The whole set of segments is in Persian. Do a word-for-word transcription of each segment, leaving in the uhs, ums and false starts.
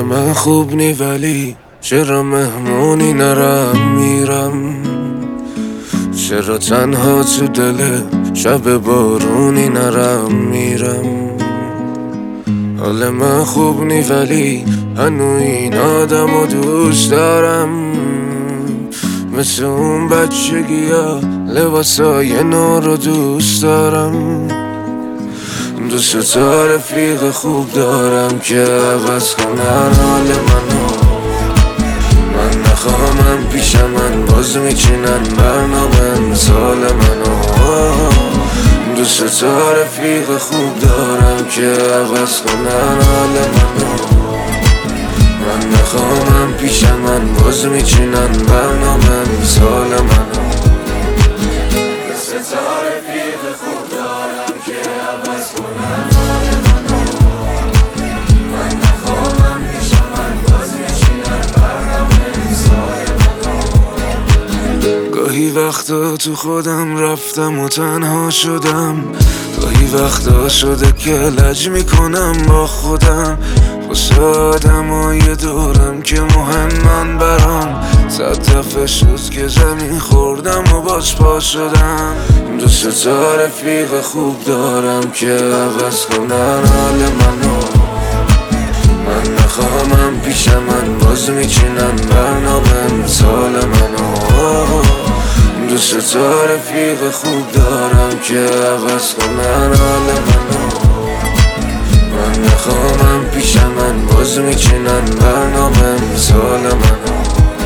من خوب نی ولی چرا مهمونی نرم میرم، چرا تنها تو دل شب بارونی نرم میرم. حال من خوب نی ولی هنو این آدم و دوست دارم، مثل اون بچگی ها لباسای نو رو دوست دارم. دوست تا رفیق خوب دارم که عوض کنن حال منو. من نخواهم پیش من باز میچینن برنامه مثال منو. دوست تا رفیق خوب دارم که عوض کنن حال منو. من نخواهم پیش من باز میچینن برنامه مثال منو. دوست تا رفیق خوب دارم که عوض کنن حال منو. من نخواهم پیش من باز میچینن برنامه مثال منو. گاهی وقتا تو خودم رفتم و تنها شدم، گاهی وقتا شده که لج میکنم با خودم، واسه آدمای دورم که مهمن برام. صد دفعه شد که زمین خوردم و باز پا شدم. دوست تا رفیق خوب دارم که عوض کنن حال منو. من نخواهم پیش من باز میچینن برنامه مثال منو. دوست تا رفیق خوب دارم که عوض کنن حال منو. من نخواهم پیش من باز میچینن برنامه مثال منو.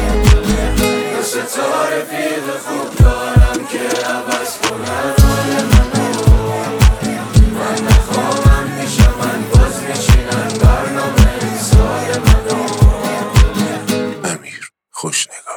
دوست تا رفیق خوب دارم که عوض کنن حال منو. من نخواهم پیش من باز میچینن برنامه مثال منو. امیر خوشنگار.